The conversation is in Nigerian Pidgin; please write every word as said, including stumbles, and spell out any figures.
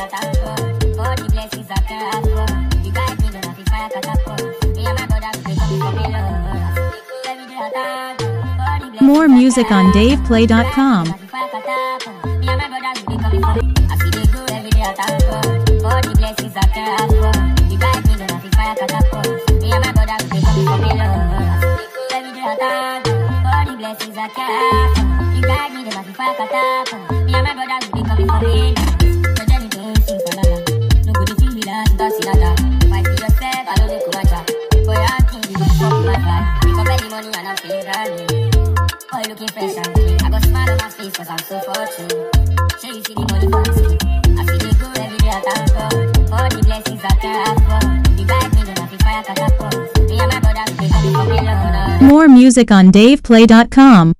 thank God for the blessings I can have for. You guide me, then I feel fire catapult. Me and my brother, we come from below. Every day I thank God for the blessings. More music on dave play dot com. Me and my brother, we come from below. I see they go every day I thank God for the blessings I can have for. You guide me, then I feel fire catapult. Me and my brother, we come from below. Every day I thank God for the blessings I can have for. You guide me, then I feel fire catapult. Me and my brother, we come from below. So then you don't think for that. No good to me that, don't see that. Fight for yourself, I don't need to match up. For your king, you don't fuck my vibe. Pick up any money and I'm feeling grimy. Boy looking fresh and clean. I got smile on my face cause I'm so fortunate. Say you see the money fancy. I see they go every day I thank God for the blessings I can have for. You guide me, then I feel fire catapult. Me and my brother, we come from below. More music on dave play dot com.